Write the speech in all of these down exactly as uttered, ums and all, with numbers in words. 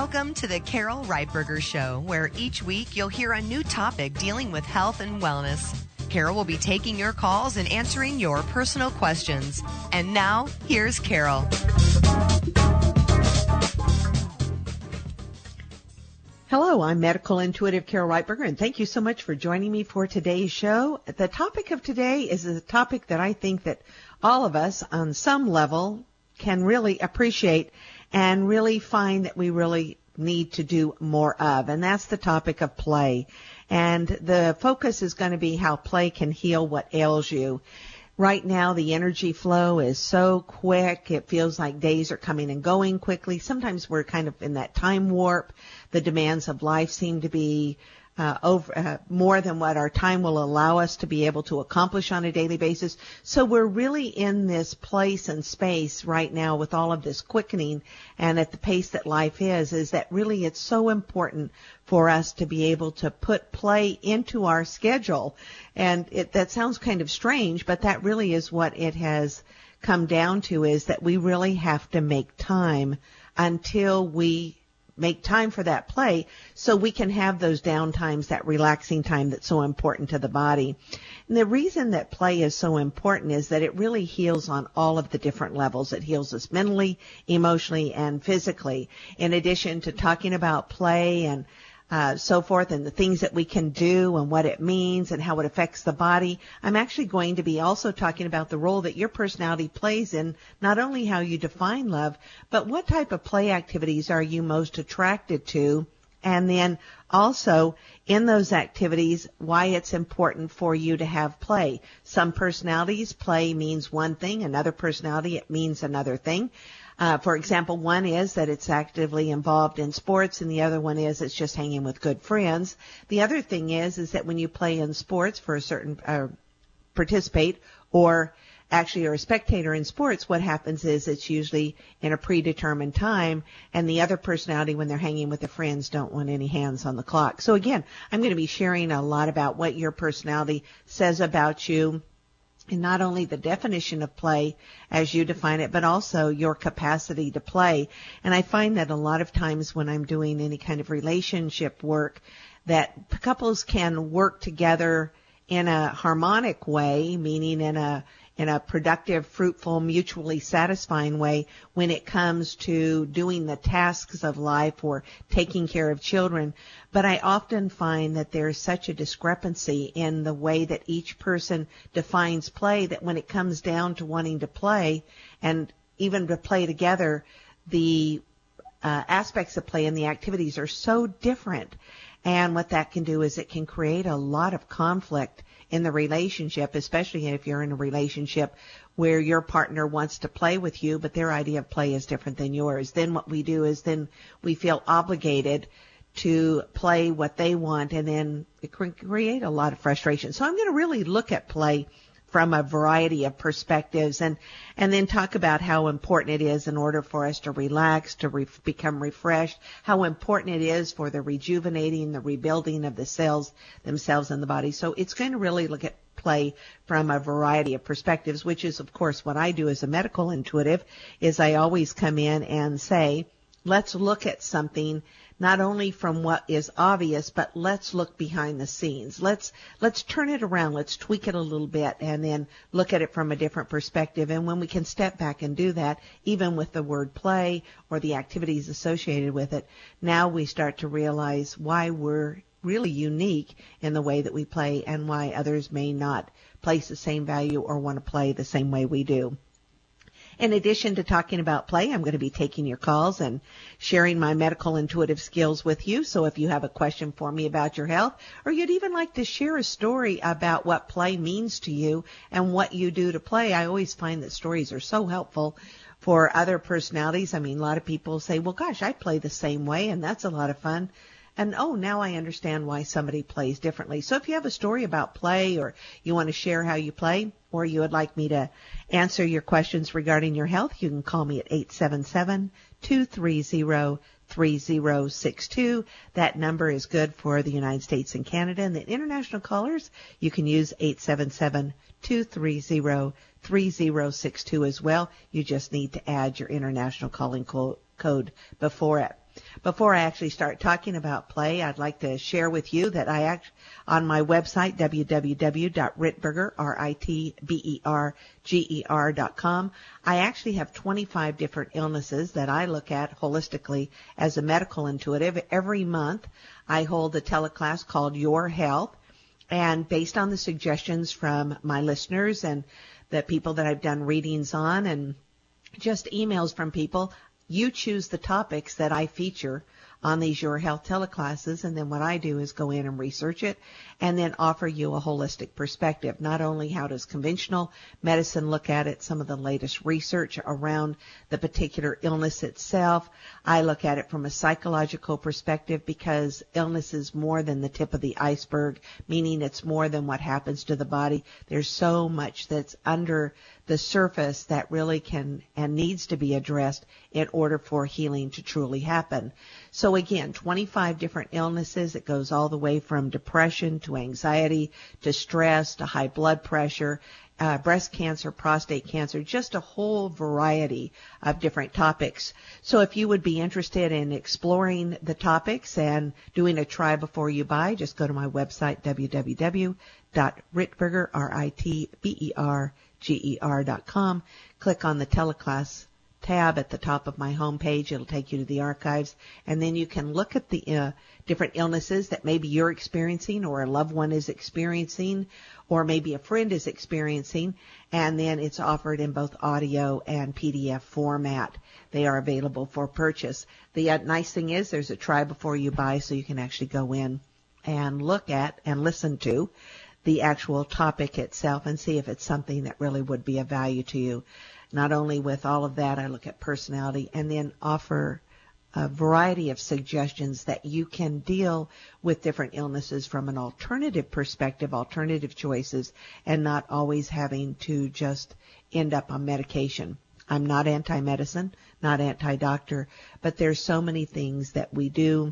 Welcome to the Carol Reitberger Show, where each week you'll hear a new topic dealing with health and wellness. Carol will be taking your calls and answering your personal questions. And now, here's Carol. Hello, I'm medical intuitive Carol Reitberger, and thank you so much for joining me for today's show. The topic of today is a topic that I think that all of us on some level can really appreciate and really find that we really need to do more of, and that's the topic of play. And the focus is going to be how play can heal what ails you. Right now, the energy flow is so quick. It feels like days are coming and going quickly. Sometimes we're kind of in that time warp. The demands of life seem to be uh, over uh, more than what our time will allow us to be able to accomplish on a daily basis. So we're really in this place and space right now with all of this quickening and at the pace that life is, is that really it's so important for us to be able to put play into our schedule. And it, that sounds kind of strange, but that really is what it has come down to, is that we really have to make time until we make time for that play so we can have those down times, that relaxing time that's so important to the body. And the reason that play is so important is that it really heals on all of the different levels. It heals us mentally, emotionally, and physically. In addition to talking about play and Uh, so forth, and the things that we can do and what it means and how it affects the body, I'm actually going to be also talking about the role that your personality plays in not only how you define love, but what type of play activities are you most attracted to, and then also in those activities, why it's important for you to have play. Some personalities, play means one thing. Another personality, it means another thing. Uh, for example, one is that it's actively involved in sports, and the other one is it's just hanging with good friends. The other thing is, is that when you play in sports for a certain, uh, participate, or actually are a spectator in sports, what happens is it's usually in a predetermined time, and the other personality, when they're hanging with their friends, don't want any hands on the clock. So again, I'm going to be sharing a lot about what your personality says about you, and not only the definition of play as you define it, but also your capacity to play. And I find that a lot of times when I'm doing any kind of relationship work, that couples can work together in a harmonic way, meaning in a in a productive, fruitful, mutually satisfying way when it comes to doing the tasks of life or taking care of children. But I often find that there's such a discrepancy in the way that each person defines play that when it comes down to wanting to play and even to play together, the uh, aspects of play and the activities are so different. And what that can do is it can create a lot of conflict in the relationship, especially if you're in a relationship where your partner wants to play with you, but their idea of play is different than yours. Then what we do is then we feel obligated to play what they want, and then it can create a lot of frustration. So I'm going to really look at play from a variety of perspectives, and and then talk about how important it is in order for us to relax, to re- become refreshed, how important it is for the rejuvenating, the rebuilding of the cells themselves in the body. So it's going to really look at play from a variety of perspectives, which is, of course, what I do as a medical intuitive, is I always come in and say, let's look at something not only from what is obvious, but let's look behind the scenes. Let's let's turn it around. Let's tweak it a little bit and then look at it from a different perspective. And when we can step back and do that, even with the word play or the activities associated with it, now we start to realize why we're really unique in the way that we play and why others may not place the same value or want to play the same way we do. In addition to talking about play, I'm going to be taking your calls and sharing my medical intuitive skills with you. So if you have a question for me about your health, or you'd even like to share a story about what play means to you and what you do to play, I always find that stories are so helpful for other personalities. I mean, a lot of people say, well, gosh, I play the same way, and that's a lot of fun. And, oh, now I understand why somebody plays differently. So if you have a story about play, or you want to share how you play, or you would like me to answer your questions regarding your health, you can call me at eight seven seven, two three zero, three zero six two. That number is good for the United States and Canada. And the international callers, you can use eight seven seven, two three zero, three zero six two as well. You just need to add your international calling co- code before it. Before I actually start talking about play, I'd like to share with you that I act on my website, w w w dot ritberger, R I T B E R G E R dot com. I actually have twenty-five different illnesses that I look at holistically as a medical intuitive. Every month, I hold a teleclass called Your Health, and based on the suggestions from my listeners and the people that I've done readings on and just emails from people, you choose the topics that I feature on these Your Health teleclasses, and then what I do is go in and research it and then offer you a holistic perspective. Not only how does conventional medicine look at it, some of the latest research around the particular illness itself. I look at it from a psychological perspective because illness is more than the tip of the iceberg, meaning it's more than what happens to the body. There's so much that's under the surface that really can and needs to be addressed in order for healing to truly happen. So again, twenty-five different illnesses. It goes all the way from depression to anxiety to stress to high blood pressure, uh, breast cancer, prostate cancer, just a whole variety of different topics. So if you would be interested in exploring the topics and doing a try before you buy, just go to my website, w w w dot ritberger, R I T B E R G E R dot com. Click on the teleclass tab at the top of my homepage. It'll take you to the archives, and then you can look at the uh, different illnesses that maybe you're experiencing or a loved one is experiencing or maybe a friend is experiencing, and then it's offered in both audio and P D F format. They are available for purchase. The uh, nice thing is there's a try before you buy, so you can actually go in and look at and listen to the actual topic itself and see if it's something that really would be of value to you. Not only with all of that, I look at personality and then offer a variety of suggestions that you can deal with different illnesses from an alternative perspective, alternative choices, and not always having to just end up on medication. I'm not anti-medicine, not anti-doctor, but there's so many things that we do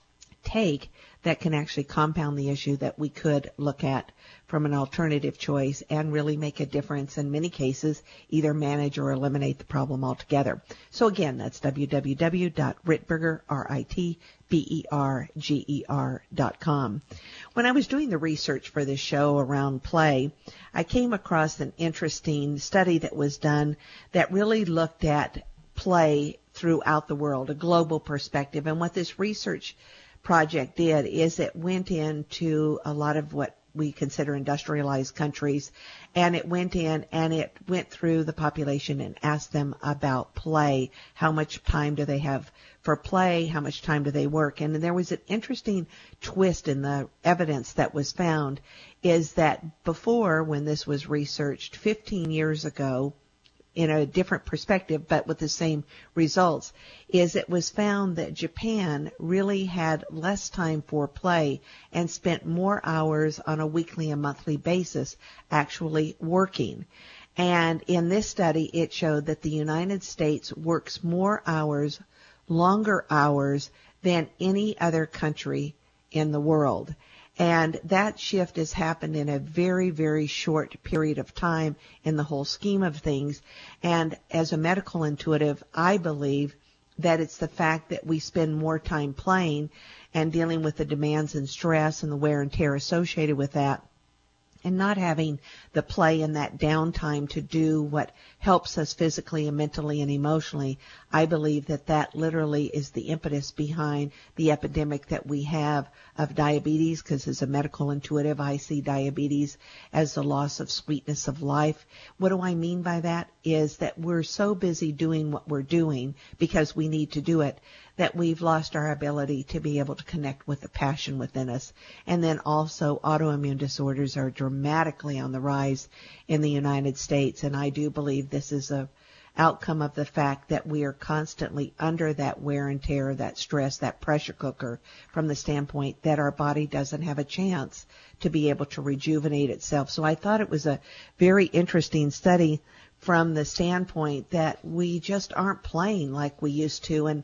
take that can actually compound the issue that we could look at from an alternative choice and really make a difference in many cases, either manage or eliminate the problem altogether. So again, that's w w w dot ritberger, R I T B E R G E R dot com. When I was doing the research for this show around play, I came across an interesting study that was done that really looked at play throughout the world, a global perspective. And what this research project did is it went into a lot of what we consider industrialized countries, and it went in and it went through the population and asked them about play. How much time do they have for play? How much time do they work? And there was an interesting twist in the evidence that was found, is that before, when this was researched fifteen years ago, in a different perspective, but with the same results, is it was found that Japan really had less time for play and spent more hours on a weekly and monthly basis actually working. And in this study, it showed that the United States works more hours, longer hours, than any other country in the world. And that shift has happened in a very, very short period of time in the whole scheme of things. And as a medical intuitive, I believe that it's the fact that we spend more time playing and dealing with the demands and stress and the wear and tear associated with that, and not having the play and that downtime to do what helps us physically and mentally and emotionally. I believe that that literally is the impetus behind the epidemic that we have of diabetes, because as a medical intuitive, I see diabetes as the loss of sweetness of life. What do I mean by that? Is that we're so busy doing what we're doing because we need to do it, that we've lost our ability to be able to connect with the passion within us. And then also autoimmune disorders are dramatically on the rise in the United States. And I do believe this is a outcome of the fact that we are constantly under that wear and tear, that stress, that pressure cooker, from the standpoint that our body doesn't have a chance to be able to rejuvenate itself. So I thought it was a very interesting study from the standpoint that we just aren't playing like we used to. And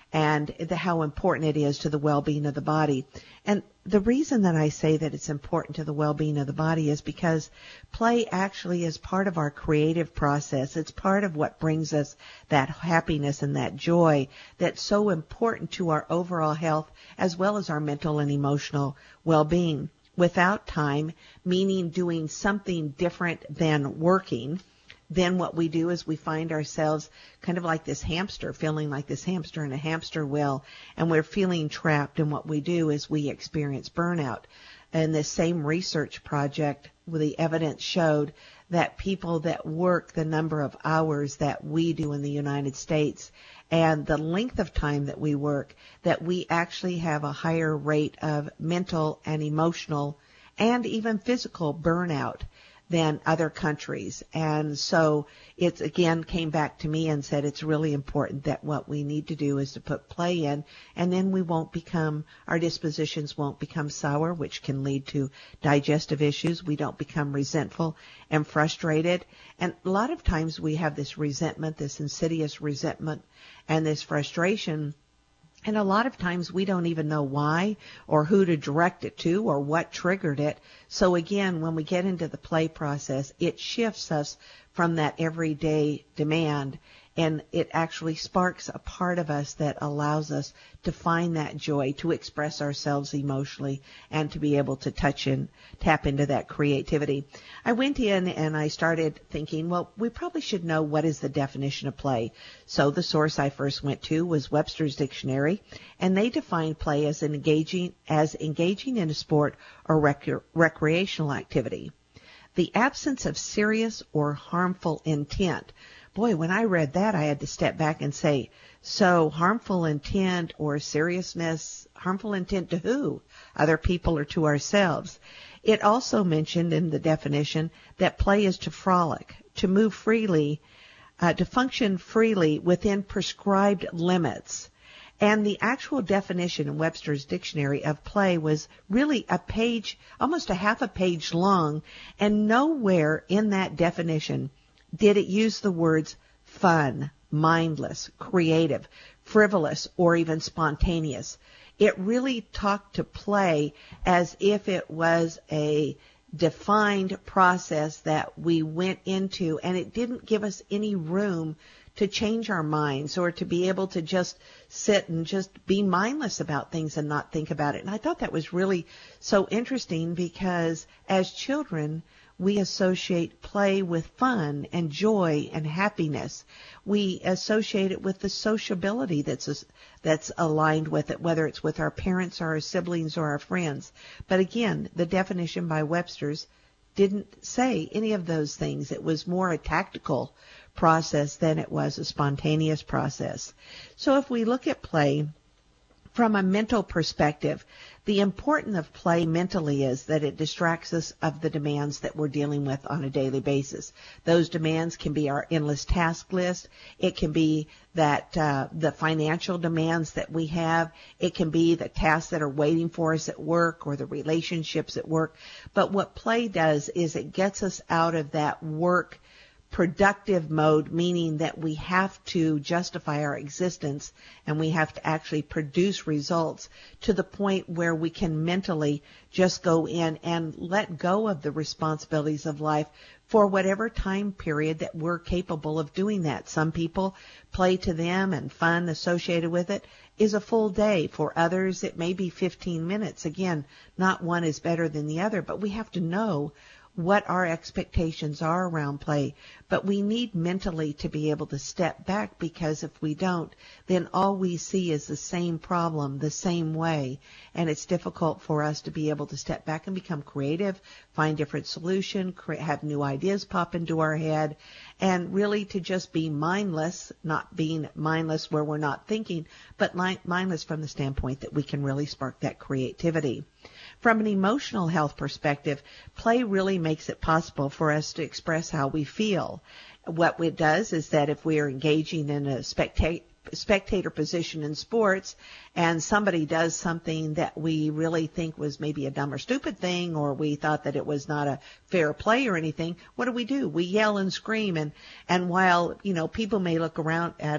and the, how important it is to the well-being of the body. And the reason that I say that it's important to the well-being of the body is because play actually is part of our creative process. It's part of what brings us that happiness and that joy that's so important to our overall health as well as our mental and emotional well-being. Without time, meaning doing something different than working, then what we do is we find ourselves kind of like this hamster, feeling like this hamster in a hamster wheel, and we're feeling trapped. And what we do is we experience burnout. And this same research project, the evidence showed that people that work the number of hours that we do in the United States and the length of time that we work, that we actually have a higher rate of mental and emotional and even physical burnout than other countries. And so it's again came back to me and said it's really important that what we need to do is to put play in, and then we won't become, our dispositions won't become sour, which can lead to digestive issues. We don't become resentful and frustrated. And a lot of times we have this resentment, this insidious resentment and this frustration. And a lot of times we don't even know why or who to direct it to or what triggered it. So again, when we get into the play process, it shifts us from that everyday demand, and it actually sparks a part of us that allows us to find that joy, to express ourselves emotionally, and to be able to touch and tap into that creativity. I went in and I started thinking, well, we probably should know what is the definition of play. So the source I first went to was Webster's Dictionary, and they define play as engaging as engaging in a sport or rec- recreational activity. The absence of serious or harmful intent. Boy, when I read that, I had to step back and say, so harmful intent or seriousness, harmful intent to who? Other people or to ourselves? It also mentioned in the definition that play is to frolic, to move freely, uh, to function freely within prescribed limits. And the actual definition in Webster's Dictionary of play was really a page, almost a half a page long, and nowhere in that definition did it use the words fun, mindless, creative, frivolous, or even spontaneous. It really talked to play as if it was a defined process that we went into, and it didn't give us any room to change our minds or to be able to just sit and just be mindless about things and not think about it. And I thought that was really so interesting because as children, we associate play with fun and joy and happiness. We associate it with the sociability that's that's aligned with it, whether it's with our parents or our siblings or our friends. But again, the definition by Webster's didn't say any of those things. It was more a tactical process than it was a spontaneous process. So if we look at play from a mental perspective, the importance of play mentally is that it distracts us of the demands that we're dealing with on a daily basis. Those demands can be our endless task list. It can be that uh, the financial demands that we have. It can be the tasks that are waiting for us at work or the relationships at work. But what play does is it gets us out of that work productive mode, meaning that we have to justify our existence and we have to actually produce results to the point where we can mentally just go in and let go of the responsibilities of life for whatever time period that we're capable of doing that. Some people, play to them and fun associated with it is a full day. For others, it may be fifteen minutes. Again, not one is better than the other, but we have to know what our expectations are around play. But we need mentally to be able to step back, because if we don't, then all we see is the same problem the same way. And it's difficult for us to be able to step back and become creative, find different solutions, have new ideas pop into our head, and really to just be mindless, not being mindless where we're not thinking, but mindless from the standpoint that we can really spark that creativity. From an emotional health perspective, play really makes it possible for us to express how we feel. What it does is that if we are engaging in a spectator spectator position in sports and somebody does something that we really think was maybe a dumb or stupid thing, or we thought that it was not a fair play or anything, what do we do? We yell and scream, and and while, you know, people may look around at us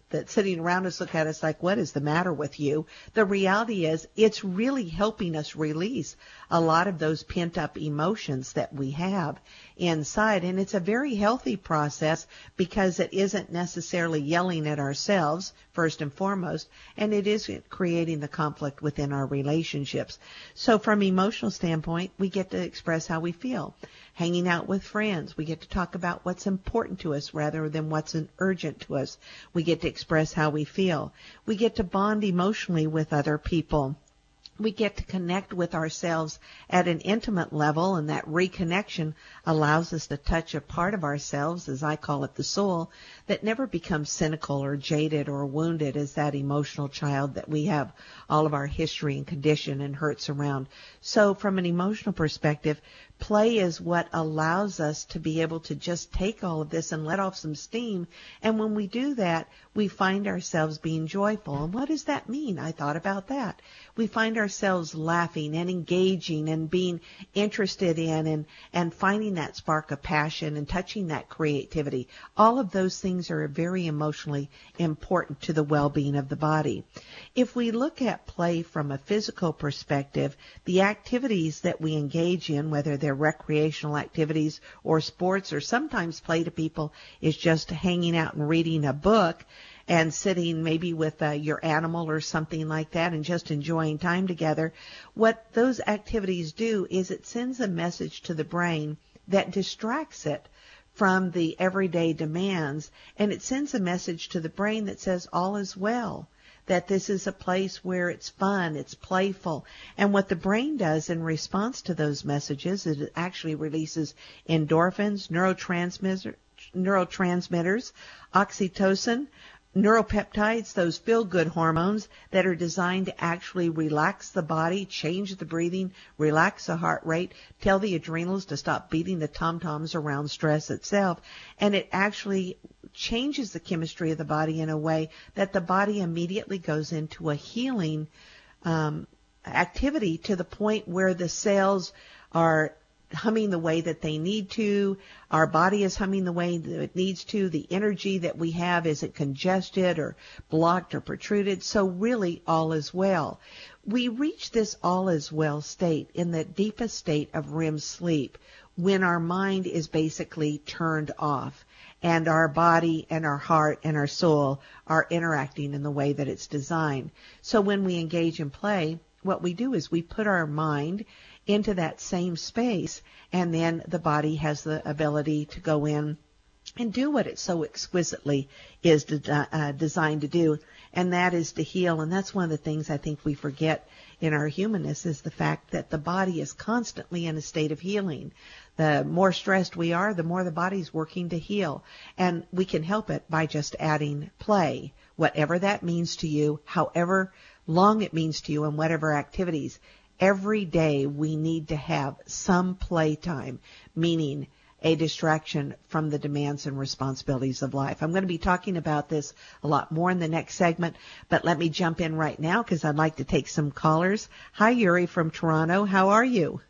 that sitting around us look at us like, what is the matter with you? The reality is it's really helping us release a lot of those pent-up emotions that we have inside. And it's a very healthy process because it isn't necessarily yelling at ourselves, first and foremost, and it isn't creating the conflict within our relationships. So from an emotional standpoint, we get to express how we feel. Hanging out with friends, we get to talk about what's important to us rather than what's urgent to us. We get to express how we feel. We get to bond emotionally with other people. We get to connect with ourselves at an intimate level, and that reconnection allows us to touch a part of ourselves, as I call it the soul, that never becomes cynical or jaded or wounded as that emotional child that we have all of our history and condition and hurts around. So from an emotional perspective, play is what allows us to be able to just take all of this and let off some steam. And when we do that, we find ourselves being joyful. And what does that mean? I thought about that. We find ourselves laughing and engaging and being interested in and, and finding that spark of passion and touching that creativity. All of those things are very emotionally important to the well-being of the body. If we look at play from a physical perspective, the activities that we engage in, whether they're recreational activities or sports, or sometimes play to people is just hanging out and reading a book and sitting maybe with uh, your animal or something like that and just enjoying time together. What those activities do is it sends a message to the brain that distracts it from the everyday demands, and it sends a message to the brain that says all is well, that this is a place where it's fun, it's playful. And what the brain does in response to those messages is it actually releases endorphins, neurotransmitter, neurotransmitters, oxytocin, neuropeptides, those feel-good hormones that are designed to actually relax the body, change the breathing, relax the heart rate, tell the adrenals to stop beating the tom-toms around stress itself. And it actually changes the chemistry of the body in a way that the body immediately goes into a healing um, activity to the point where the cells are humming the way that they need to. Our body is humming the way that it needs to. The energy that we have isn't congested or blocked or protruded. So really all is well. We reach this all is well state in the deepest state of R E M sleep when our mind is basically turned off and our body and our heart and our soul are interacting in the way that it's designed. So when we engage in play, what we do is we put our mind into that same space, and then the body has the ability to go in and do what it so exquisitely is de- uh, designed to do, and that is to heal. And that's one of the things I think we forget in our humanness is the fact that the body is constantly in a state of healing. The more stressed we are, the more the body's working to heal. And we can help it by just adding play, whatever that means to you, however long it means to you, and whatever activities. Every day we need to have some playtime, meaning a distraction from the demands and responsibilities of life. I'm going to be talking about this a lot more in the next segment, but let me jump in right now because I'd like to take some callers. Hi, Yuri from Toronto. How are you?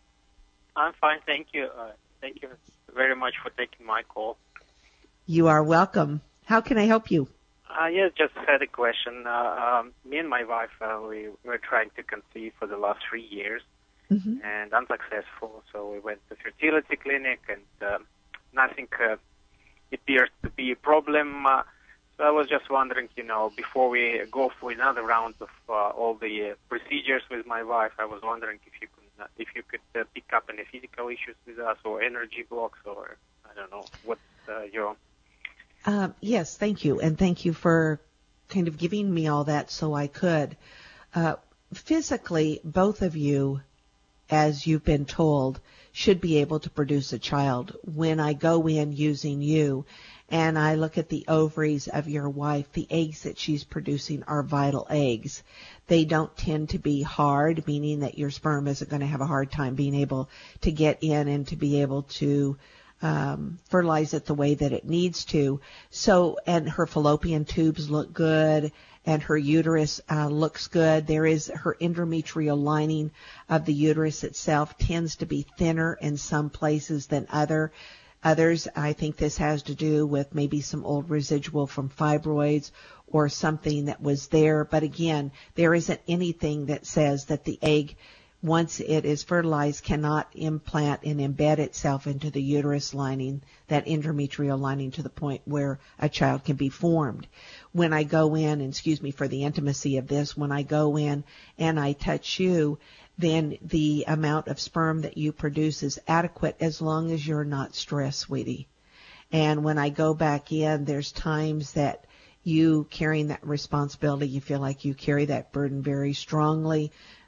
I'm fine, thank you. Uh, thank you very much for taking my call. You are welcome. How can I help you? Uh, yes, just had a question. Uh, um, me and my wife, uh, we were trying to conceive for the last three years mm-hmm. and unsuccessful. So we went to fertility clinic and uh, nothing uh, appears to be a problem. Uh, so I was just wondering, you know, before we go for another round of uh, all the uh, procedures with my wife, I was wondering if you could, uh, if you could uh, pick up any physical issues with us or energy blocks or I don't know what uh, your. Uh, yes, thank you. And thank you for kind of giving me all that so I could. Uh, physically, both of you, as you've been told, should be able to produce a child. When I go in using you and I look at the ovaries of your wife, the eggs that she's producing are vital eggs. They don't tend to be hard, meaning that your sperm isn't going to have a hard time being able to get in and to be able to Um, fertilize it the way that it needs to. So, and her fallopian tubes look good, and her uterus uh, looks good. There is her endometrial lining of the uterus itself tends to be thinner in some places than other. Others, I think this has to do with maybe some old residual from fibroids or something that was there. But again, there isn't anything that says that the egg, once it is fertilized, cannot implant and embed itself into the uterus lining, that endometrial lining, to the point where a child can be formed. When I go in, and excuse me for the intimacy of this, when I go in and I touch you, then the amount of sperm that you produce is adequate as long as you're not stressed, sweetie. And when I go back in, there's times that you carrying that responsibility, you feel like you carry that burden very strongly,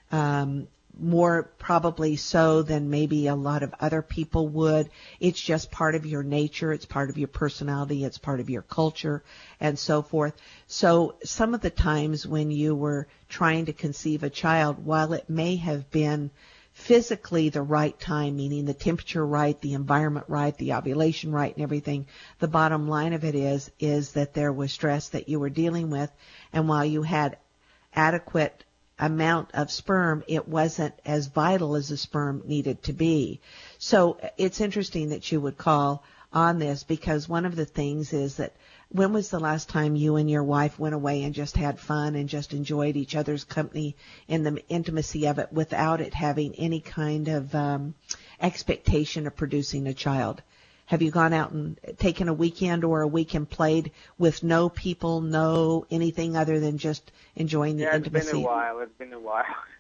um, more probably so than maybe a lot of other people would. It's just part of your nature. It's part of your personality. It's part of your culture and so forth. So some of the times when you were trying to conceive a child, while it may have been physically the right time, meaning the temperature right, the environment right, the ovulation right and everything, the bottom line of it is, is that there was stress that you were dealing with. And while you had adequate amount of sperm, it wasn't as vital as the sperm needed to be. So it's interesting that you would call on this, because one of the things is that when was the last time you and your wife went away and just had fun and just enjoyed each other's company in the intimacy of it without it having any kind of um, expectation of producing a child? Have you gone out and taken a weekend or a week and played with no people, no anything other than just enjoying the yeah, intimacy? It's been a while. It's been a while.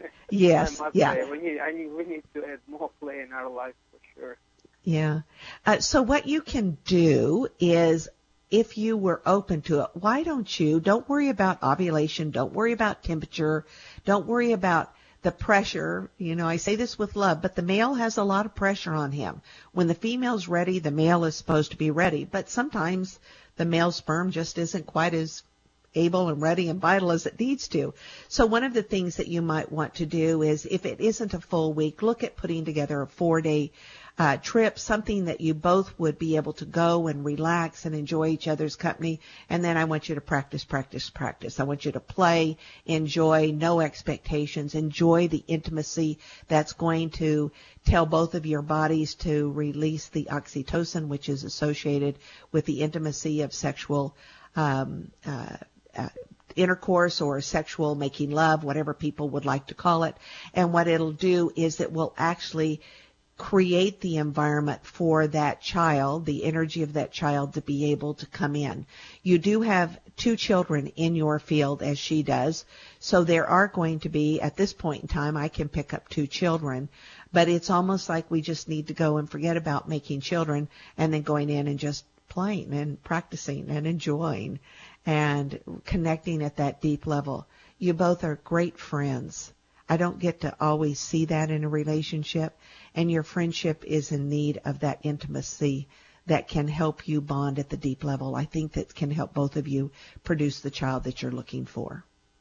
Yes, I must yeah. say, we need, I need, we need to add more play in our life for sure. Yeah. Uh, so what you can do is, if you were open to it, why don't you, don't worry about ovulation, don't worry about temperature, don't worry about the pressure. You know, I say this with love, but the male has a lot of pressure on him. When the female's ready, the male is supposed to be ready. But sometimes the male sperm just isn't quite as able and ready and vital as it needs to. So one of the things that you might want to do is, if it isn't a full week, look at putting together a four-day uh, trip, something that you both would be able to go and relax and enjoy each other's company. And then I want you to practice, practice, practice. I want you to play, enjoy, no expectations, enjoy the intimacy that's going to tell both of your bodies to release the oxytocin, which is associated with the intimacy of sexual um, uh, uh, intercourse or sexual making love, whatever people would like to call it. And what it'll do is it will actually create the environment for that child, the energy of that child to be able to come in. You do have two children in your field, as she does, so there are going to be, at this point in time, I can pick up two children, but it's almost like we just need to go and forget about making children and then going in and just playing and practicing and enjoying and connecting at that deep level. You both are great friends. I don't get to always see that in a relationship, and your friendship is in need of that intimacy that can help you bond at the deep level. I think that can help both of you produce the child that you're looking for.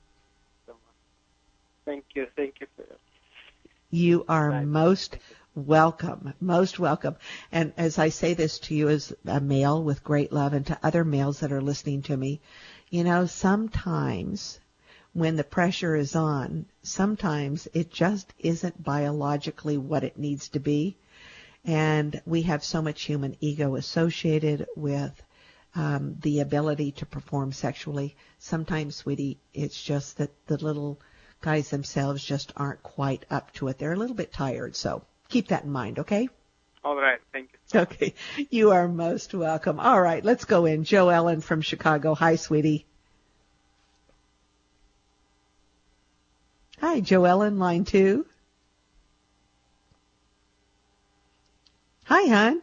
Thank you. Thank you for that. You are most welcome, most welcome. And as I say this to you as a male with great love, and to other males that are listening to me, you know, sometimes when the pressure is on, sometimes it just isn't biologically what it needs to be. And we have so much human ego associated with um, the ability to perform sexually. Sometimes, sweetie, it's just that the little guys themselves just aren't quite up to it. They're a little bit tired, so keep that in mind, okay? All right, thank you. Okay, you are most welcome. All right, let's go in. Jo Ellen from Chicago. Hi, sweetie. Hi, Jo Ellen, line two. Hi, hon.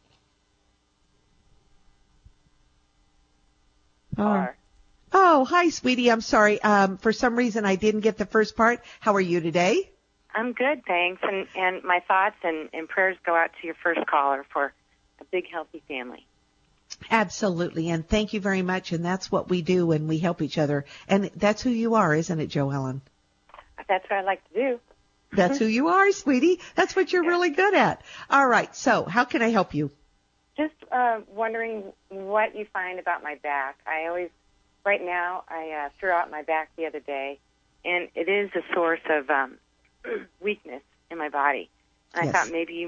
Hi. Oh, hi, sweetie. I'm sorry. Um, for some reason, I didn't get the first part. How are you today? I'm good, thanks. And, and my thoughts and, and prayers go out to your first caller for a big, healthy family. Absolutely. And thank you very much. And that's what we do when we help each other. And that's who you are, isn't it, Jo Ellen? That's what I like to do. That's who you are, sweetie. That's what you're Yeah. really good at. All right. So how can I help you? Just uh, wondering what you find about my back. I always, right now, I uh, threw out my back the other day, and it is a source of um, weakness in my body. And Yes. I thought maybe you might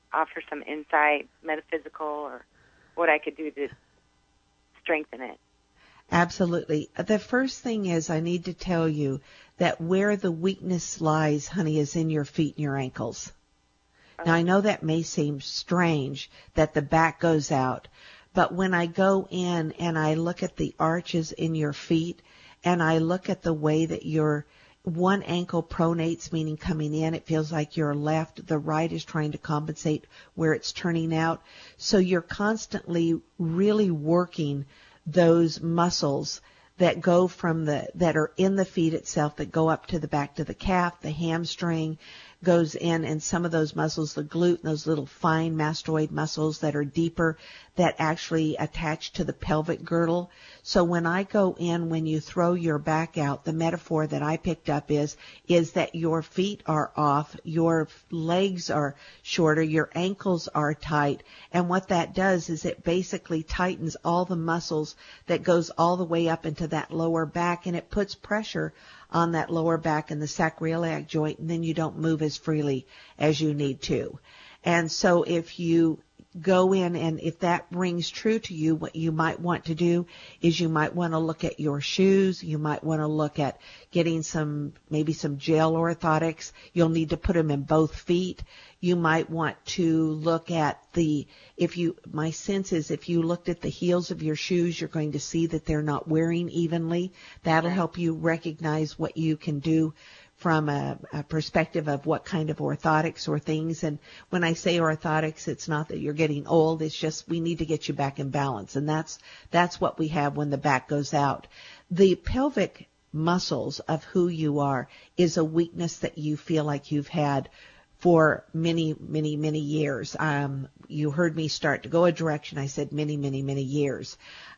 offer some insight, metaphysical, or what I could do to strengthen it. Absolutely. The first thing is I need to tell you that where the weakness lies, honey, is in your feet and your ankles. Now, I know that may seem strange that the back goes out, but when I go in and I look at the arches in your feet and I look at the way that your one ankle pronates, meaning coming in, it feels like your left, the right is trying to compensate where it's turning out. So you're constantly really working those muscles that go from the, that are in the feet itself, that go up to the back to the calf, the hamstring goes in, and some of those muscles, the glute, and those little fine mastoid muscles that are deeper, that actually attach to the pelvic girdle. So when I go in, when you throw your back out, the metaphor that I picked up is, is that your feet are off, your legs are shorter, your ankles are tight, and what that does is it basically tightens all the muscles that goes all the way up into that lower back, and it puts pressure on that lower back and the sacroiliac joint, and then you don't move as freely as you need to. And so if you go in, and if that rings true to you, what you might want to do is you might want to look at your shoes. You might want to look at getting some, maybe some gel orthotics. You'll need to put them in both feet. You might want to look at the, if you, my sense is if you looked at the heels of your shoes, you're going to see that they're not wearing evenly. That'll help you recognize what you can do from a, a perspective of what kind of orthotics or things. And when I say orthotics, it's not that you're getting old. It's just we need to get you back in balance. And that's, that's what we have when the back goes out. The pelvic muscles of who you are is a weakness that you feel like you've had for many, many, many years. Um, you heard me start to go a direction. I said many, many, many years.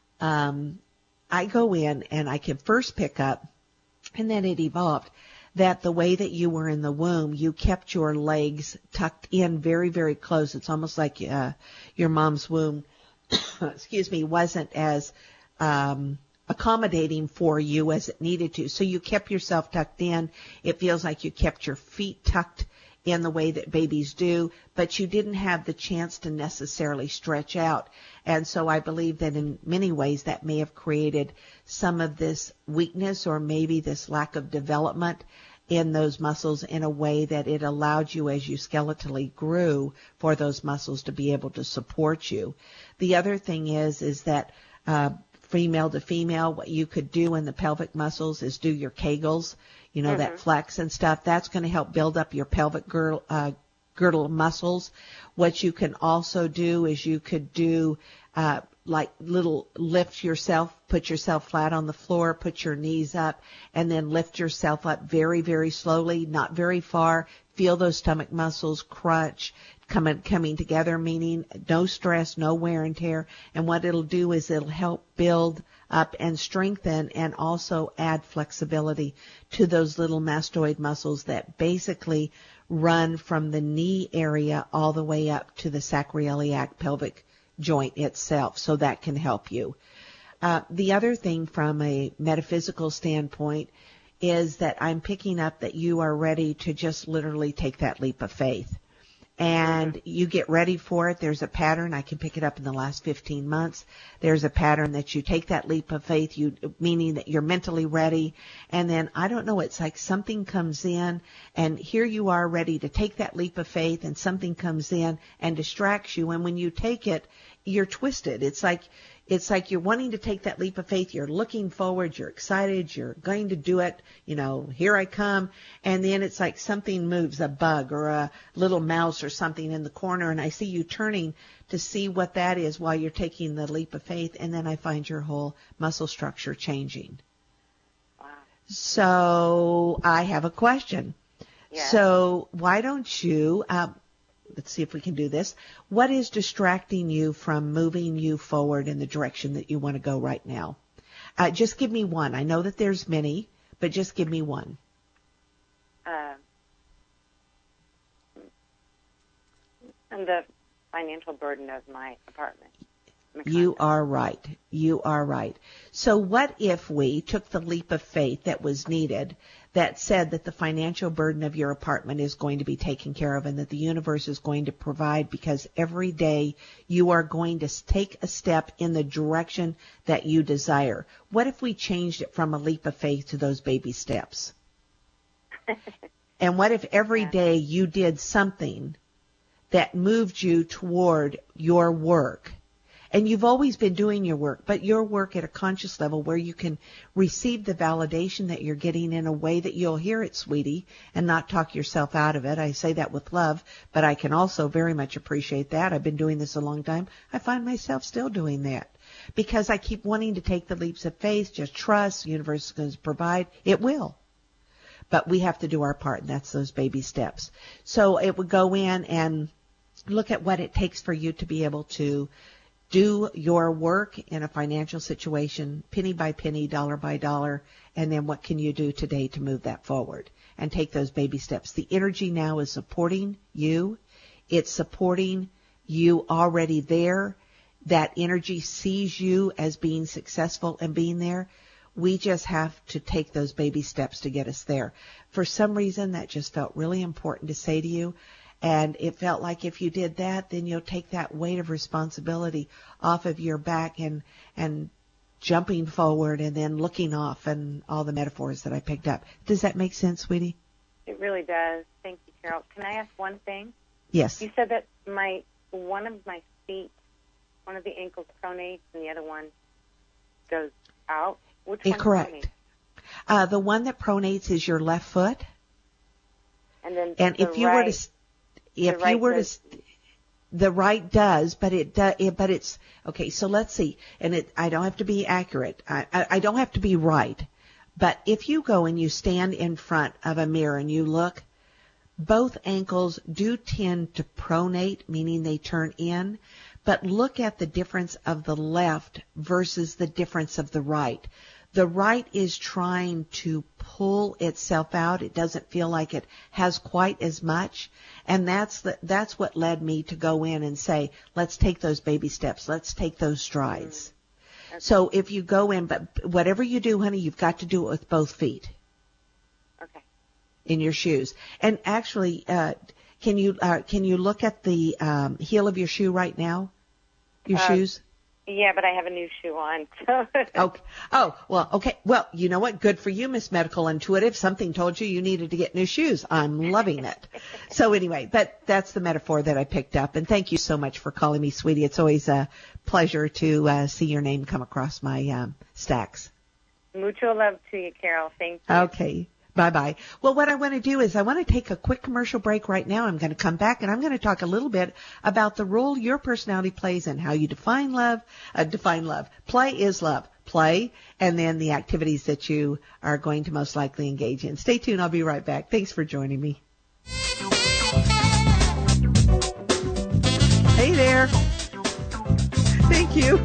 Um, I go in and I can first pick up, and then it evolved, that the way that you were in the womb, you kept your legs tucked in very, very close. It's almost like uh, your mom's womb, excuse me, wasn't as um, accommodating for you as it needed to. So you kept yourself tucked in. It feels like you kept your feet tucked in the way that babies do, but you didn't have the chance to necessarily stretch out. And so I believe that in many ways that may have created some of this weakness or maybe this lack of development in those muscles in a way that it allowed you, as you skeletally grew, for those muscles to be able to support you. The other thing is, is that uh, female to female, what you could do in the pelvic muscles is do your Kegels, you know, mm-hmm. that flex and stuff. That's going to help build up your pelvic girdle, uh, girdle muscles. What you can also do is you could do uh, like little lift yourself, put yourself flat on the floor, put your knees up, and then lift yourself up very, very slowly, not very far. Feel those stomach muscles crunch, coming coming together, meaning no stress, no wear and tear. And what it'll do is it'll help build up and strengthen and also add flexibility to those little mastoid muscles that basically run from the knee area all the way up to the sacroiliac pelvic joint itself. So that can help you. Uh, the other thing from a metaphysical standpoint is that I'm picking up that you are ready to just literally take that leap of faith. And you get ready for it. There's a pattern. I can pick it up in the last fifteen months. There's a pattern that you take that leap of faith, you meaning that you're mentally ready. And then, I don't know, it's like something comes in, and here you are ready to take that leap of faith, and something comes in and distracts you. And when you take it, you're twisted. It's like It's like you're wanting to take that leap of faith. You're looking forward. You're excited. You're going to do it. You know, here I come. And then it's like something moves, a bug or a little mouse or something in the corner. And I see you turning to see what that is while you're taking the leap of faith. And then I find your whole muscle structure changing. Wow. So I have a question. Yeah. So why don't you, um, let's see if we can do this. What is distracting you from moving you forward in the direction that you want to go right now? Uh, just give me one. I know that there's many, but just give me one. Uh, and the financial burden of my apartment. You are right. You are right. So what if we took the leap of faith that was needed that said that the financial burden of your apartment is going to be taken care of and that the universe is going to provide because every day you are going to take a step in the direction that you desire? What if we changed it from a leap of faith to those baby steps? And what if every day you did something that moved you toward your work? And you've always been doing your work, but your work at a conscious level where you can receive the validation that you're getting in a way that you'll hear it, sweetie, and not talk yourself out of it. I say that with love, but I can also very much appreciate that. I've been doing this a long time. I find myself still doing that because I keep wanting to take the leaps of faith, just trust, the universe is going to provide. It will. But we have to do our part, and that's those baby steps. So it would go in and look at what it takes for you to be able to do your work in a financial situation, penny by penny, dollar by dollar, and then what can you do today to move that forward and take those baby steps. The energy now is supporting you. It's supporting you already there. That energy sees you as being successful and being there. We just have to take those baby steps to get us there. For some reason, that just felt really important to say to you. And it felt like if you did that, then you'll take that weight of responsibility off of your back and and jumping forward and then looking off and all the metaphors that I picked up. Does that make sense, sweetie? It really does. Thank you, Carol. Can I ask one thing? Yes. You said that my one of my feet, one of the ankles pronates and the other one goes out. Which one? Correct. Uh, the one that pronates is your left foot. And then and the if you right, were to If right you were does, to, the right does, but it does, but it's, okay, so let's see, and it, I don't have to be accurate, I, I, I don't have to be right, but if you go and you stand in front of a mirror and you look, both ankles do tend to pronate, meaning they turn in, but look at the difference of the left versus the difference of the right. The right is trying to pull itself out. It doesn't feel like it has quite as much. And that's the, that's what led me to go in and say, let's take those baby steps. Let's take those strides. Mm-hmm. Okay. So if you go in, but whatever you do, honey, you've got to do it with both feet. Okay. In your shoes. And actually, uh, can you, uh, can you look at the, um, heel of your shoe right now? Your uh, shoes? Yeah, but I have a new shoe on. So. Okay. Oh, well, okay. Well, you know what? Good for you, Miss Medical Intuitive. Something told you you needed to get new shoes. I'm loving it. So anyway, but that's the metaphor that I picked up. And thank you so much for calling me, sweetie. It's always a pleasure to uh, see your name come across my um, stacks. Mucho love to you, Carol. Thank you. Okay. Bye-bye. Well, what I want to do is I want to take a quick commercial break right now. I'm going to come back and I'm going to talk a little bit about the role your personality plays and how you define love. Uh, define love. Play is love. Play, and then the activities that you are going to most likely engage in. Stay tuned. I'll be right back. Thanks for joining me. Hey there. Thank you.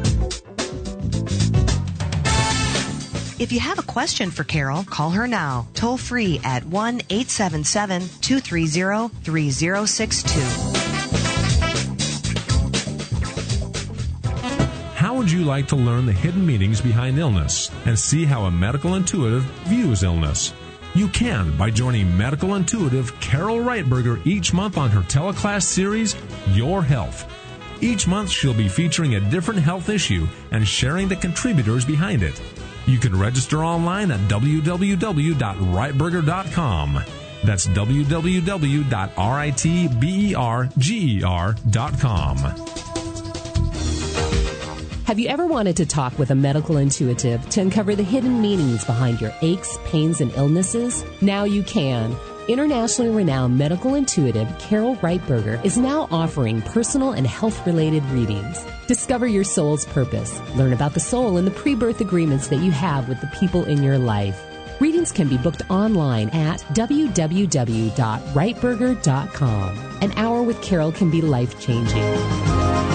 If you have a question for Carol, call her now, toll free at one eight seven seven, two three zero, three zero six two. How would you like to learn the hidden meanings behind illness and see how a medical intuitive views illness? You can by joining medical intuitive Carol Reitberger each month on her teleclass series, Your Health. Each month she'll be featuring a different health issue and sharing the contributors behind it. You can register online at w w w dot reitberger dot com. That's w w w dot reitberger dot com. Have you ever wanted to talk with a medical intuitive to uncover the hidden meanings behind your aches, pains, and illnesses? Now you can. Internationally renowned medical intuitive Carol Reitberger is now offering personal and health-related readings. Discover your soul's purpose. Learn about the soul and the pre-birth agreements that you have with the people in your life. Readings can be booked online at w w w dot reitberger dot com. An hour with Carol can be life-changing.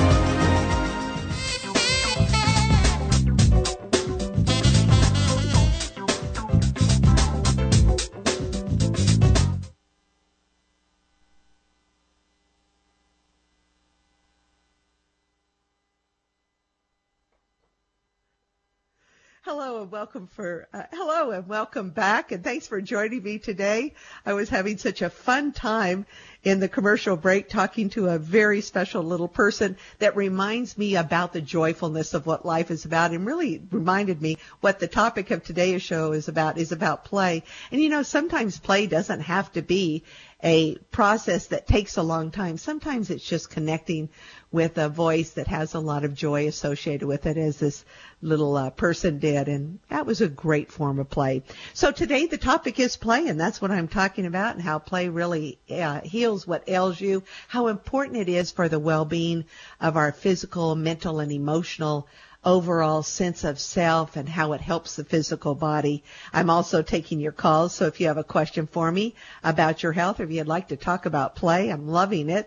Hello and welcome for uh, hello and welcome back, and thanks for joining me today. I was having such a fun time in the commercial break talking to a very special little person that reminds me about the joyfulness of what life is about, and really reminded me what the topic of today's show is about is about play. And you know, sometimes play doesn't have to be a process that takes a long time. Sometimes it's just connecting with a voice that has a lot of joy associated with it, as this little uh, person did, and that was a great form of play. So today the topic is play, and that's what I'm talking about, and how play really uh, heals what ails you, how important it is for the well-being of our physical, mental, and emotional overall sense of self, and how it helps the physical body. I'm also taking your calls, so if you have a question for me about your health, or if you'd like to talk about play, I'm loving it.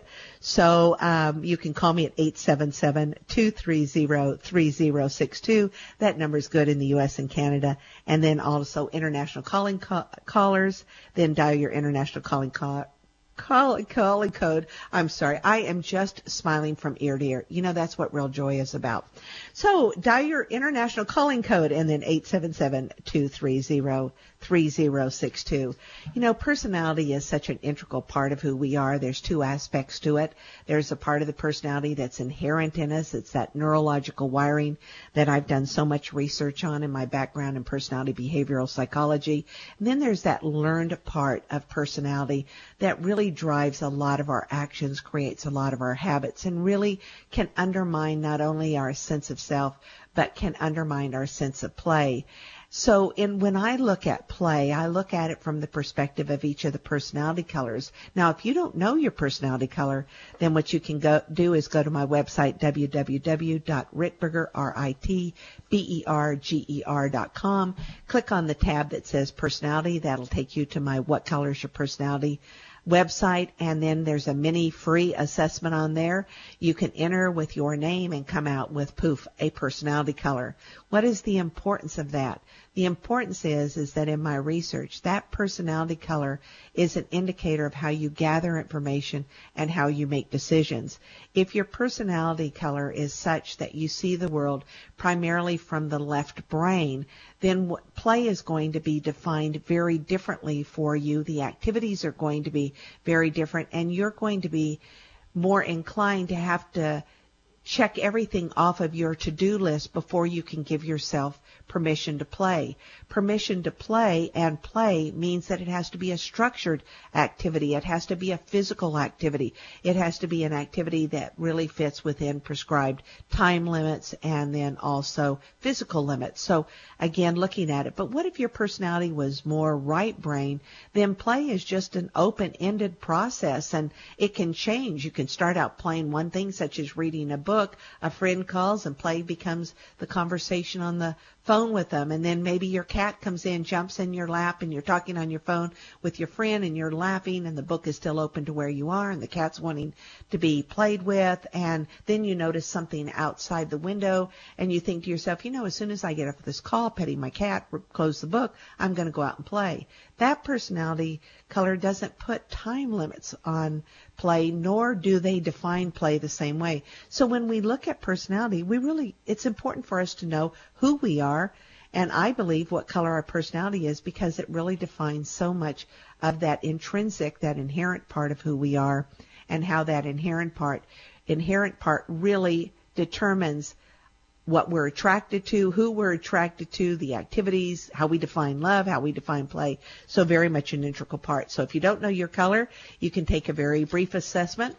So um, you can call me at eight seven seven, two three zero, three zero six two. That number is good in the U S and Canada. And then also international calling ca- callers, then dial your international calling call. Call, calling code. I'm sorry. I am just smiling from ear to ear. You know, that's what real joy is about. So dial your international calling code and then eight seven seven, two three zero, three zero six two. You know, personality is such an integral part of who we are. There's two aspects to it. There's a part of the personality that's inherent in us. It's that neurological wiring that I've done so much research on in my background in personality behavioral psychology. And then there's that learned part of personality that really drives a lot of our actions, creates a lot of our habits, and really can undermine not only our sense of self, but can undermine our sense of play. So in when I look at play, I look at it from the perspective of each of the personality colors. Now, if you don't know your personality color, then what you can go do is go to my website, w w w dot ritberger, R I T B E R G E R dot com. Click on the tab that says personality. That'll take you to my What Color is Your Personality website, and then there's a mini free assessment on there. You can enter with your name and come out with, poof, a personality color. What is the importance of that? The importance is, is that in my research, that personality color is an indicator of how you gather information and how you make decisions. If your personality color is such that you see the world primarily from the left brain, then what play is going to be defined very differently for you. The activities are going to be very different, and you're going to be more inclined to have to check everything off of your to-do list before you can give yourself permission to play. Permission to play and play means that it has to be a structured activity. It has to be a physical activity. It has to be an activity that really fits within prescribed time limits and then also physical limits. So again, looking at it. But what if your personality was more right brain? Then play is just an open-ended process, and it can change. You can start out playing one thing, such as reading a book. A friend calls and play becomes the conversation on the phone with them, and then maybe your cat comes in, jumps in your lap, and you're talking on your phone with your friend, and you're laughing, and the book is still open to where you are, and the cat's wanting to be played with, and then you notice something outside the window, and you think to yourself, you know, as soon as I get off this call, petting my cat, close the book, I'm going to go out and play. That personality color doesn't put time limits on play, nor do they define play the same way. So when we look at personality, we really, it's important for us to know who we are, and I believe what color our personality is, because it really defines so much of that intrinsic, that inherent part of who we are, and how that inherent part, inherent part really determines what we're attracted to, who we're attracted to, the activities, how we define love, how we define play. So very much an integral part. So if you don't know your color, you can take a very brief assessment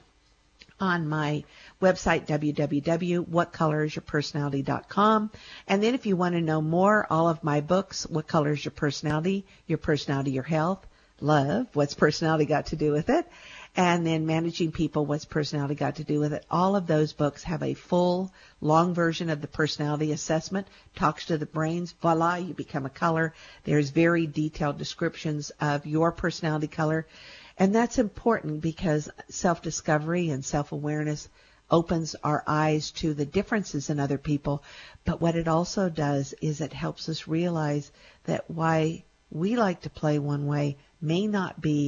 on my website, w w w dot what color is your personality dot com. And then if you want to know more, all of my books, What Color is Your Personality, Your Personality, Your Health, Love, What's Personality Got to Do with It, and then Managing People, What's Personality Got to Do with It. All of those books have a full, long version of the personality assessment, talks to the brains. Voila, you become a color. There's very detailed descriptions of your personality color. And that's important because self-discovery and self-awareness opens our eyes to the differences in other people. But what it also does is it helps us realize that why we like to play one way may not be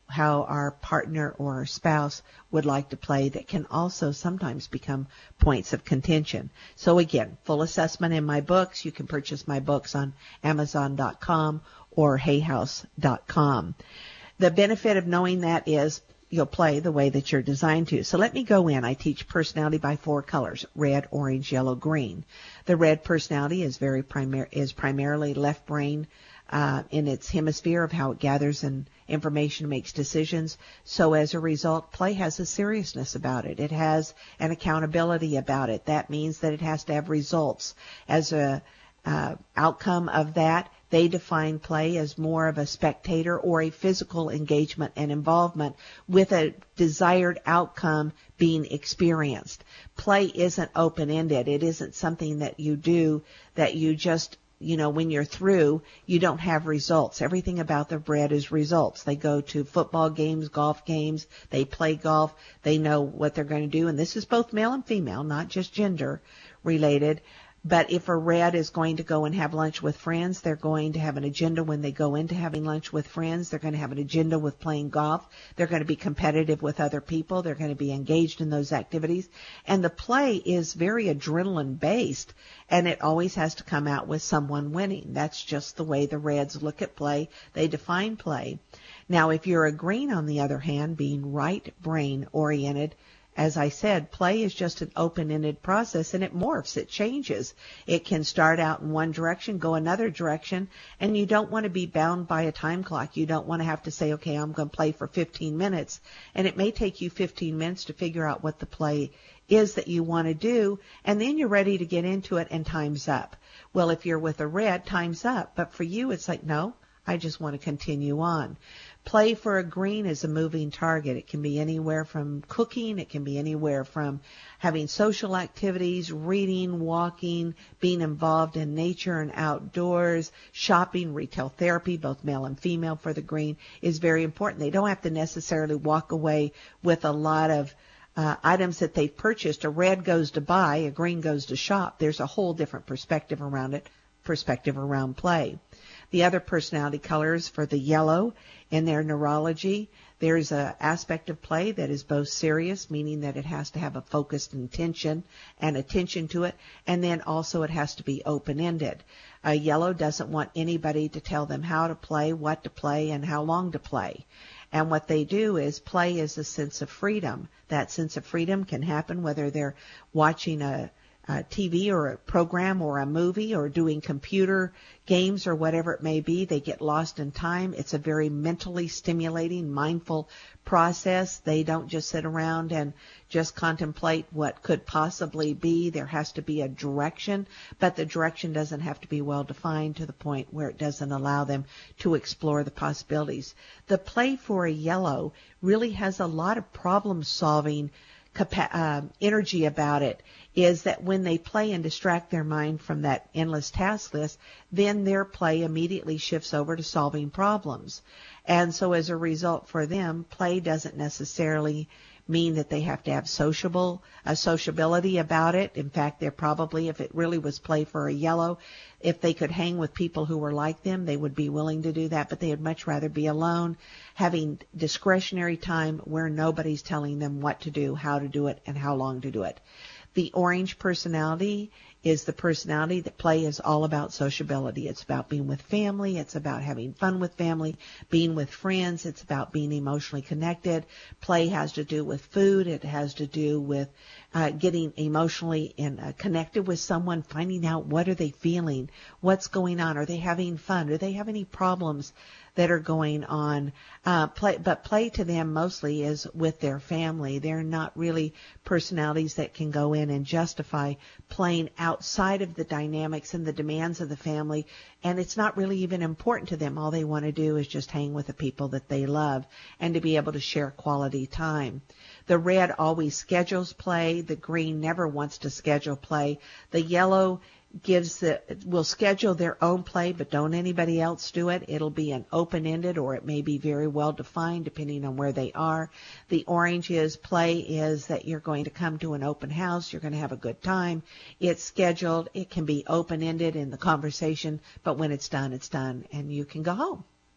how our partner or our spouse would like to play that can also sometimes become points of contention. So again, full assessment in my books. You can purchase my books on Amazon dot com or Hay House dot com. The benefit of knowing that is you'll play the way that you're designed to. So let me go in. I teach personality by four colors: red, orange, yellow, green. The red personality is very primar- is primarily left brain uh, in its hemisphere of how it gathers and information, makes decisions. So as a result, play has a seriousness about it. It has an accountability about it. That means that it has to have results. As a uh, outcome of that, they define play as more of a spectator or a physical engagement and involvement with a desired outcome being experienced. Play isn't open-ended. It isn't something that you do that you just, you know, when you're through, you don't have results. Everything about the red is results. They go to football games, golf games. They play golf. They know what they're going to do. And this is both male and female, not just gender related. But if a red is going to go and have lunch with friends, they're going to have an agenda when they go into having lunch with friends. They're going to have an agenda with playing golf. They're going to be competitive with other people. They're going to be engaged in those activities. And the play is very adrenaline-based, and it always has to come out with someone winning. That's just the way the reds look at play. They define play. Now, if you're a green, on the other hand, being right brain oriented, as I said, play is just an open-ended process, and it morphs, it changes. It can start out in one direction, go another direction, and you don't want to be bound by a time clock. You don't want to have to say, okay, I'm going to play for fifteen minutes, and it may take you fifteen minutes to figure out what the play is that you want to do, and then you're ready to get into it, and time's up. Well, if you're with a red, time's up, but for you, it's like, no, I just want to continue on. Play for a green is a moving target. It can be anywhere from cooking. It can be anywhere from having social activities, reading, walking, being involved in nature and outdoors, shopping, retail therapy, both male and female for the green, is very important. They don't have to necessarily walk away with a lot of uh, items that they've purchased. A red goes to buy, a green goes to shop. There's a whole different perspective around it, perspective around play. The other personality colors for the yellow in their neurology, there's an aspect of play that is both serious, meaning that it has to have a focused intention and attention to it, and then also it has to be open-ended. A yellow doesn't want anybody to tell them how to play, what to play, and how long to play. And what they do is play is a sense of freedom. That sense of freedom can happen whether they're watching a Uh, T V or a program or a movie or doing computer games or whatever it may be. They get lost in time. It's a very mentally stimulating, mindful process. They don't just sit around and just contemplate what could possibly be. There has to be a direction, but the direction doesn't have to be well defined to the point where it doesn't allow them to explore the possibilities. The play for a yellow really has a lot of problem solving Capa- uh, energy about it, is that when they play and distract their mind from that endless task list, then their play immediately shifts over to solving problems. And so as a result for them, play doesn't necessarily mean that they have to have sociable, a sociability about it. In fact, they're probably, if it really was play for a yellow, if they could hang with people who were like them, they would be willing to do that, but they would much rather be alone, having discretionary time where nobody's telling them what to do, how to do it, and how long to do it. The orange personality is the personality that play is all about sociability. It's about being with family. It's about having fun with family, being with friends. It's about being emotionally connected. Play has to do with food. It has to do with uh, getting emotionally in, uh, connected with someone, finding out what are they feeling, what's going on, are they having fun, do they have any problems that are going on. Uh, play, but play to them mostly is with their family. They're not really personalities that can go in and justify playing outside of the dynamics and the demands of the family, and it's not really even important to them. All they want to do is just hang with the people that they love and to be able to share quality time. The red always schedules play. The green never wants to schedule play. The yellow gives the, will schedule their own play, but don't anybody else do it. It'll be an open-ended, or it may be very well defined depending on where they are. The orange is play is that you're going to come to an open house. You're going to have a good time. It's scheduled. It can be open-ended in the conversation, but when it's done, it's done, and you can go home.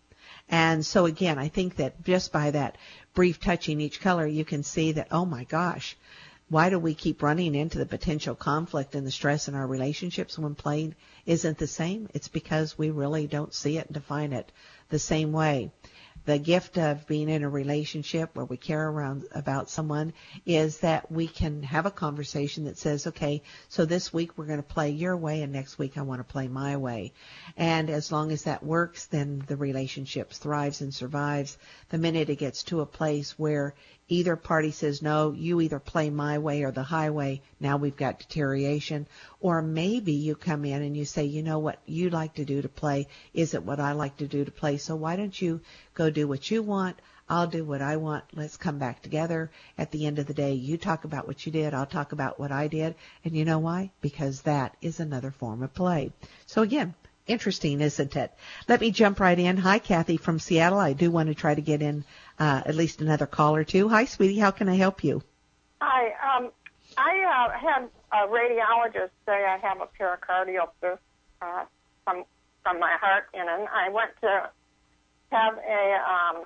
And so again, I think that just by that brief touching each color, you can see that, oh my gosh, why do we keep running into the potential conflict and the stress in our relationships when play isn't the same? It's because we really don't see it and define it the same way. The gift of being in a relationship where we care around about someone is that we can have a conversation that says, okay, so this week we're going to play your way and next week I want to play my way. And as long as that works, then the relationship thrives and survives. The minute it gets to a place where either party says, no, you either play my way or the highway, now we've got deterioration. Or maybe you come in and you say, you know what you like to do to play isn't what I like to do to play, so why don't you go do what you want, I'll do what I want, let's come back together. At the end of the day, you talk about what you did, I'll talk about what I did. And you know why? Because that is another form of play. So again, interesting, isn't it? Let me jump right in. Hi, Kathy from Seattle. I do want to try to get in uh, at least another call or two. Hi, sweetie. How can I help you? Hi. Um, I uh, had a radiologist say I have a pericardial cyst uh, from from my heart in it. I went to have a um,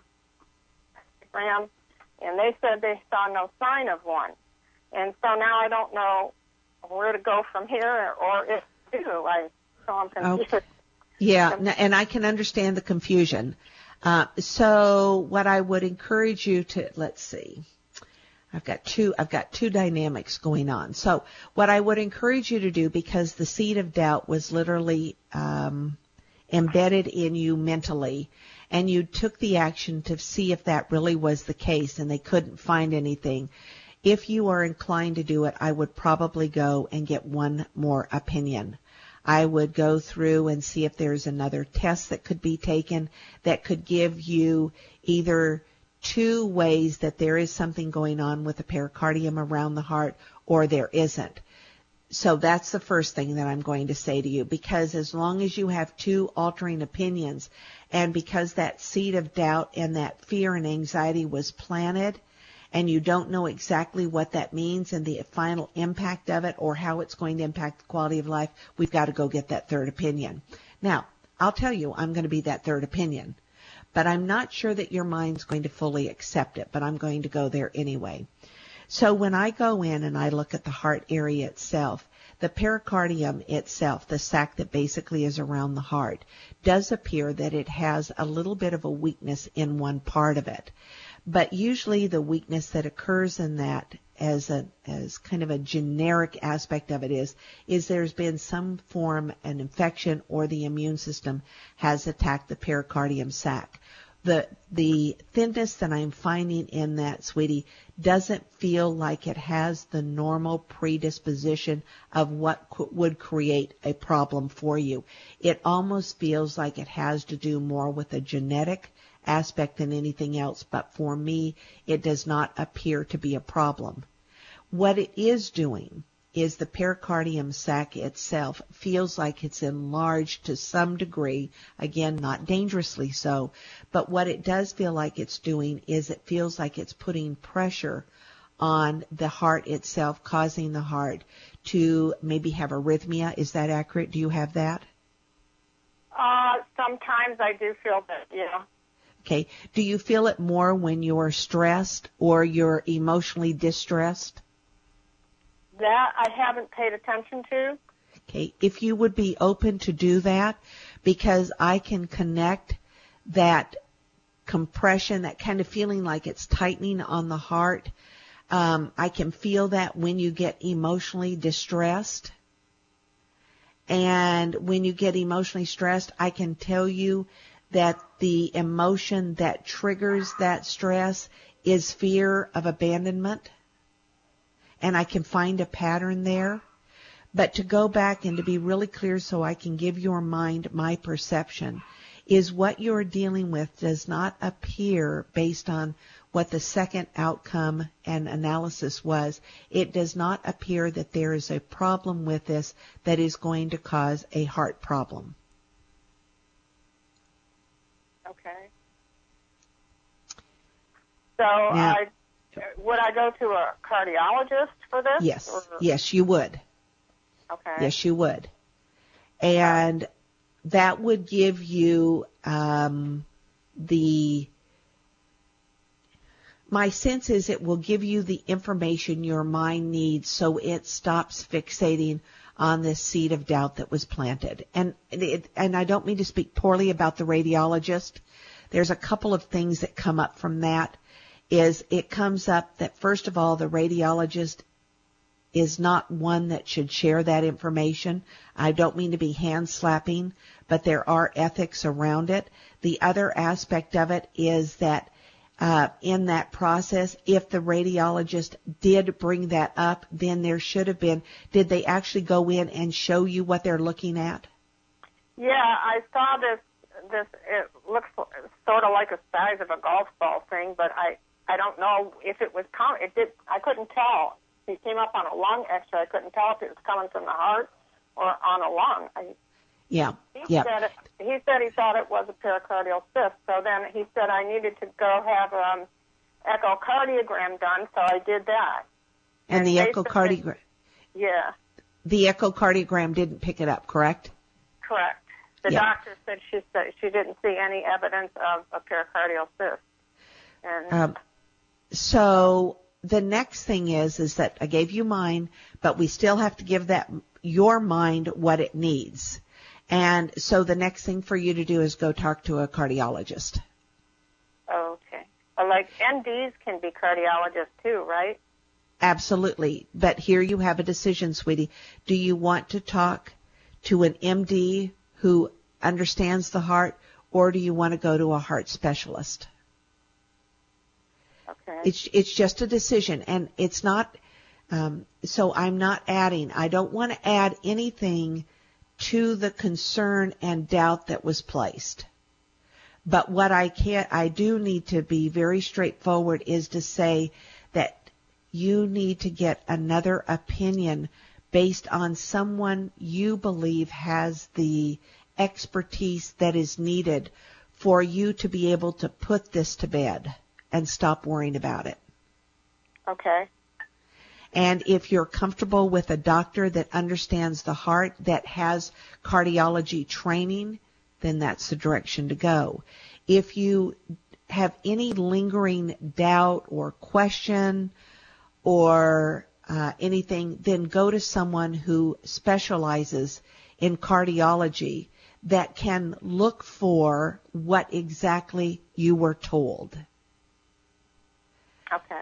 exam, and they said they saw no sign of one. And so now I don't know where to go from here, or if to. I so I'm confused. Okay. Yeah, and I can understand the confusion. Uh, so what I would encourage you to, let's see, I've got two, I've got two dynamics going on. So what I would encourage you to do, because the seed of doubt was literally um, embedded in you mentally, and you took the action to see if that really was the case, and they couldn't find anything. If you are inclined to do it, I would probably go and get one more opinion. I would go through and see if there's another test that could be taken that could give you either two ways that there is something going on with the pericardium around the heart or there isn't. So that's the first thing that I'm going to say to you, because as long as you have two altering opinions, and because that seed of doubt and that fear and anxiety was planted, and you don't know exactly what that means and the final impact of it or how it's going to impact the quality of life, we've got to go get that third opinion. Now, I'll tell you, I'm going to be that third opinion, but I'm not sure that your mind's going to fully accept it, but I'm going to go there anyway. So when I go in and I look at the heart area itself, the pericardium itself, the sac that basically is around the heart, does appear that it has a little bit of a weakness in one part of it. But usually the weakness that occurs in that as a as kind of a generic aspect of it is, is there's been some form, an infection, or the immune system has attacked the pericardium sac. The the thinness that I'm finding in that, sweetie, doesn't feel like it has the normal predisposition of what co- would create a problem for you. It almost feels like it has to do more with a genetic aspect than anything else, but for me, it does not appear to be a problem. What it is doing is the pericardium sac itself feels like it's enlarged to some degree, again, not dangerously so, but what it does feel like it's doing is it feels like it's putting pressure on the heart itself, causing the heart to maybe have arrhythmia. Is that accurate? Do you have that? Uh, sometimes I do feel that, yeah. Okay. Do you feel it more when you're stressed or you're emotionally distressed? That I haven't paid attention to. Okay. If you would be open to do that, because I can connect that compression, that kind of feeling like it's tightening on the heart. Um, I can feel that when you get emotionally distressed. And when you get emotionally stressed, I can tell you that the emotion that triggers that stress is fear of abandonment. And I can find a pattern there. But to go back and to be really clear so I can give your mind my perception, is what you're dealing with does not appear, based on what the second outcome and analysis was, it does not appear that there is a problem with this that is going to cause a heart problem. Okay. So now, I, would I go to a cardiologist for this? Yes. Or? Yes, you would. Okay. Yes, you would. And that would give you um, the my sense is it will give you the information your mind needs so it stops fixating on this seed of doubt that was planted. And it, and I don't mean to speak poorly about the radiologist. There's a couple of things that come up from that. Is it comes up that, first of all, the radiologist is not one that should share that information. I don't mean to be hand-slapping, but there are ethics around it. The other aspect of it is that uh, in that process, if the radiologist did bring that up, then there should have been, did they actually go in and show you what they're looking at? Yeah, I saw this, this it looks sort of like the size of a golf ball thing, but I, I don't know if it was coming. It did. I couldn't tell. He came up on a lung X-ray. I couldn't tell if it was coming from the heart or on a lung. I, yeah. He yeah. said it, he said he thought it was a pericardial cyst. So then he said I needed to go have um, echocardiogram done. So I did that. And, and the echocardiogram. Yeah. The echocardiogram didn't pick it up, correct? Correct. The yeah. doctor said she said she didn't see any evidence of a pericardial cyst. And um, so the next thing is, is that I gave you mine, but we still have to give that your mind what it needs. And so the next thing for you to do is go talk to a cardiologist. Okay. Well, like N Ds can be cardiologists too, right? Absolutely. But here you have a decision, sweetie. Do you want to talk to an M D who understands the heart, or do you want to go to a heart specialist? Okay. It's it's just a decision, and it's not. Um, so I'm not adding. I don't want to add anything to the concern and doubt that was placed. But what I can, I do need to be very straightforward is to say that you need to get another opinion based on someone you believe has the expertise that is needed for you to be able to put this to bed and stop worrying about it. Okay. And if you're comfortable with a doctor that understands the heart, that has cardiology training, then that's the direction to go. If you have any lingering doubt or question or uh, anything, then go to someone who specializes in cardiology that can look for what exactly you were told. Okay.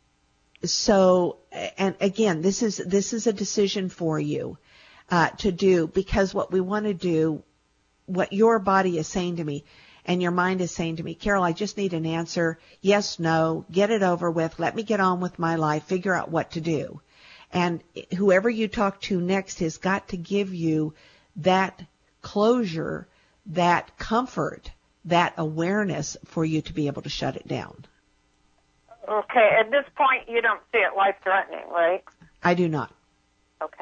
So, and again, this is this is a decision for you uh, to do, because what we want to do, what your body is saying to me, and your mind is saying to me, Carol, I just need an answer, yes, no, get it over with, let me get on with my life, figure out what to do. And whoever you talk to next has got to give you that closure, that comfort, that awareness for you to be able to shut it down. Okay, at this point, you don't see it life-threatening, right? I do not. Okay.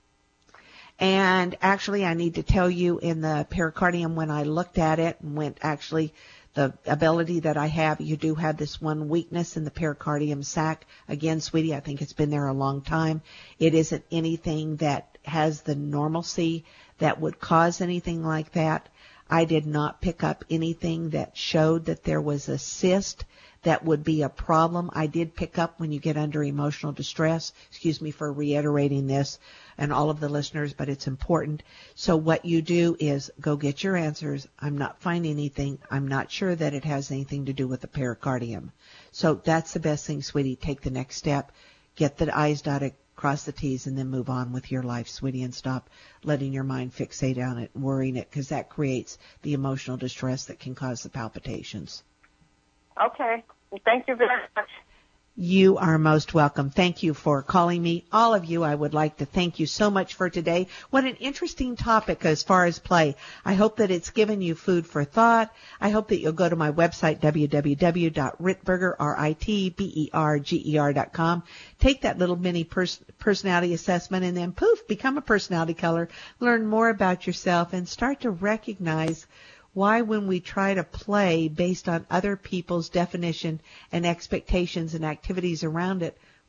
And actually, I need to tell you, in the pericardium, when I looked at it and went, actually, the ability that I have, you do have this one weakness in the pericardium sac. Again, sweetie, I think it's been there a long time. It isn't anything that has the normalcy that would cause anything like that. I did not pick up anything that showed that there was a cyst that would be a problem. I did pick up when you get under emotional distress. Excuse me for reiterating this and all of the listeners, but it's important. So what you do is go get your answers. I'm not finding anything. I'm not sure that it has anything to do with the pericardium. So that's the best thing, sweetie. Take the next step. Get the I's dotted, cross the T's, and then move on with your life, sweetie, and stop letting your mind fixate on it, worrying it, because that creates the emotional distress that can cause the palpitations. Okay. Thank you very much. You are most welcome. Thank you for calling me. All of you, I would like to thank you so much for today. What an interesting topic as far as play. I hope that it's given you food for thought. I hope that you'll go to my website, w w w dot ritberger, R I T B E R G E R dot com. Take that little mini pers- personality assessment, and then poof, become a personality color. Learn more about yourself and start to recognize why, when we try to play based on other people's definition and expectations and activities around it,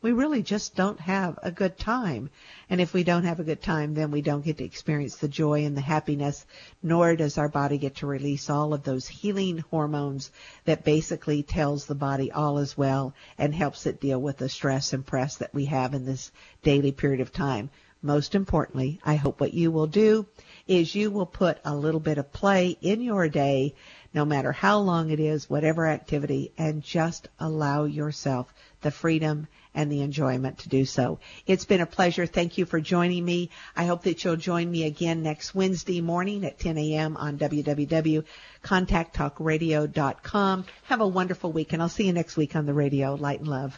we really just don't have a good time. And if we don't have a good time, then we don't get to experience the joy and the happiness, nor does our body get to release all of those healing hormones that basically tells the body all is well and helps it deal with the stress and press that we have in this daily period of time. Most importantly, I hope what you will do is you will put a little bit of play in your day, no matter how long it is, whatever activity, and just allow yourself the freedom and the enjoyment to do so. It's been a pleasure. Thank you for joining me. I hope that you'll join me again next Wednesday morning at ten a.m. on w w w dot contact talk radio dot com. Have a wonderful week, and I'll see you next week on the radio. Light and love.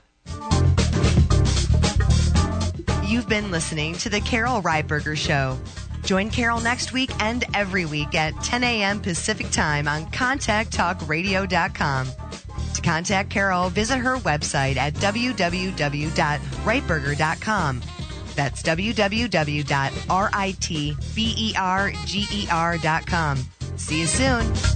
You've been listening to The Carol Reitberger Show. Join Carol next week and every week at ten a.m. Pacific Time on contact talk radio dot com. To contact Carol, visit her website at w w w dot reitberger dot com. That's w w w dot reitberger dot com. See you soon.